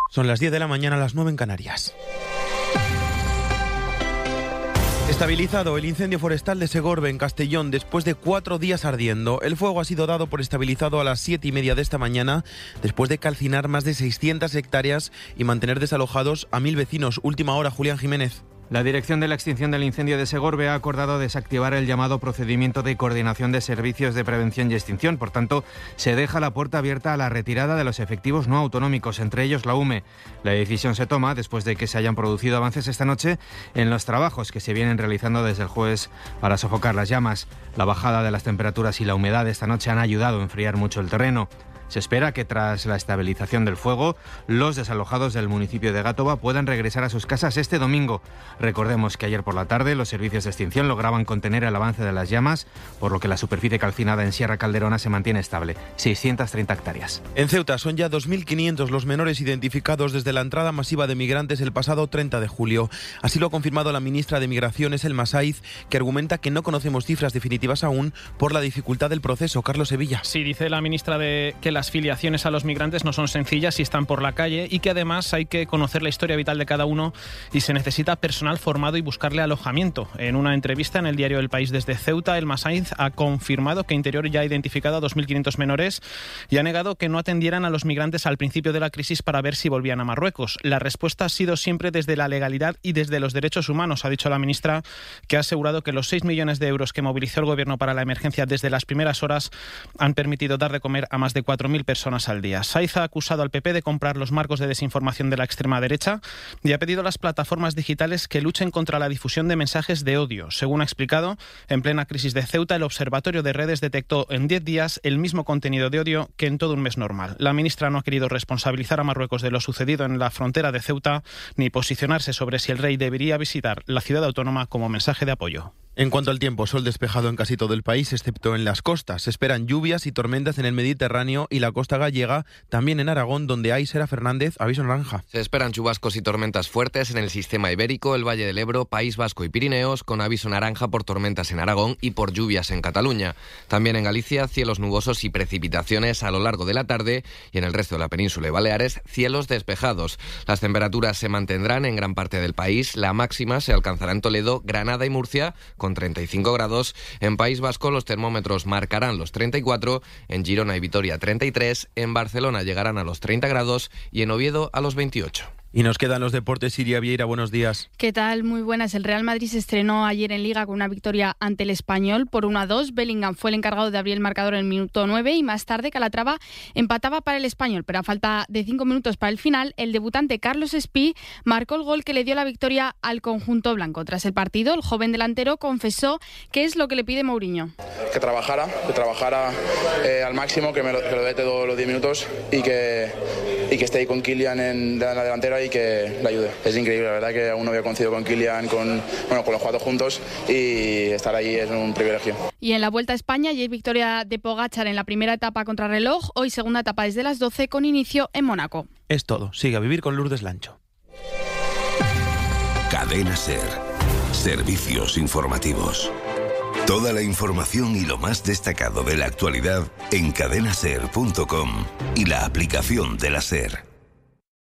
Son las 10 de la mañana, las 9 en Canarias. Estabilizado el incendio forestal de Segorbe, en Castellón, después de 4 días ardiendo. El fuego ha sido dado por estabilizado a las 7:30 de esta mañana, después de calcinar más de 600 hectáreas y mantener desalojados a 1.000 vecinos. Última hora, Julián Jiménez. La Dirección de la Extinción del Incendio de Segorbe ha acordado desactivar el llamado procedimiento de coordinación de servicios de prevención y extinción. Por tanto, se deja la puerta abierta a la retirada de los efectivos no autonómicos, entre ellos la UME. La decisión se toma después de que se hayan producido avances esta noche en los trabajos que se vienen realizando desde el jueves para sofocar las llamas. La bajada de las temperaturas y la humedad esta noche han ayudado a enfriar mucho el terreno. Se espera que tras la estabilización del fuego, los desalojados del municipio de Gátova puedan regresar a sus casas este domingo. Recordemos que ayer por la tarde los servicios de extinción lograban contener el avance de las llamas, por lo que la superficie calcinada en Sierra Calderona se mantiene estable, 630 hectáreas. En Ceuta son ya 2.500 los menores identificados desde la entrada masiva de migrantes el pasado 30 de julio. Así lo ha confirmado la ministra de Migraciones, Elma Saiz, que argumenta que no conocemos cifras definitivas aún por la dificultad del proceso. Carlos Sevilla. Sí, dice la ministra que las filiaciones a los migrantes no son sencillas y están por la calle, y que además hay que conocer la historia vital de cada uno y se necesita personal formado y buscarle alojamiento. En una entrevista en el diario El País desde Ceuta, Elma Saiz ha confirmado que Interior ya ha identificado a 2.500 menores y ha negado que no atendieran a los migrantes al principio de la crisis para ver si volvían a Marruecos. La respuesta ha sido siempre desde la legalidad y desde los derechos humanos, ha dicho la ministra, que ha asegurado que los 6 millones de euros que movilizó el gobierno para la emergencia desde las primeras horas han permitido dar de comer a más de 4.000 personas al día. Saiz ha acusado al PP de comprar los marcos de desinformación de la extrema derecha y ha pedido a las plataformas digitales que luchen contra la difusión de mensajes de odio. Según ha explicado, en plena crisis de Ceuta, el Observatorio de Redes detectó en 10 días el mismo contenido de odio que en todo un mes normal. La ministra no ha querido responsabilizar a Marruecos de lo sucedido en la frontera de Ceuta ni posicionarse sobre si el rey debería visitar la ciudad autónoma como mensaje de apoyo. En cuanto al tiempo, sol despejado en casi todo el país, excepto en las costas. Se esperan lluvias y tormentas en el Mediterráneo y la costa gallega, también en Aragón, donde hay Sera Fernández, aviso naranja. Se esperan chubascos y tormentas fuertes en el sistema ibérico, el Valle del Ebro, País Vasco y Pirineos, con aviso naranja por tormentas en Aragón y por lluvias en Cataluña. También en Galicia, cielos nubosos y precipitaciones a lo largo de la tarde, y en el resto de la península y Baleares, cielos despejados. Las temperaturas se mantendrán en gran parte del país. La máxima se alcanzará en Toledo, Granada y Murcia, con 35 grados. En País Vasco los termómetros marcarán los 34, en Girona y Vitoria 33, en Barcelona llegarán a los 30 grados y en Oviedo a los 28. Y nos quedan los deportes. Siria Vieira, buenos días. ¿Qué tal? Muy buenas. El Real Madrid se estrenó ayer en Liga con una victoria ante el Español por 1-2. Bellingham fue el encargado de abrir el marcador en el minuto 9 y más tarde Calatrava empataba para el Español. Pero a falta de 5 minutos para el final, el debutante Carlos Espí marcó el gol que le dio la victoria al conjunto blanco. Tras el partido, el joven delantero confesó qué es lo que le pide Mourinho. Que trabajara al máximo, que lo dé todos los 10 minutos y que esté ahí con Kylian en la delantera y que le ayude. Es increíble, la verdad que aún no había coincidido con Kylian, con los jugadores juntos, y estar ahí es un privilegio. Y en la Vuelta a España, ayer victoria de Pogačar en la primera etapa contrarreloj, hoy segunda etapa desde las 12 con inicio en Mónaco. Es todo. Sigue a vivir con Lourdes Lancho. Cadena SER. Servicios informativos. Toda la información y lo más destacado de la actualidad en cadenaser.com y la aplicación de la SER.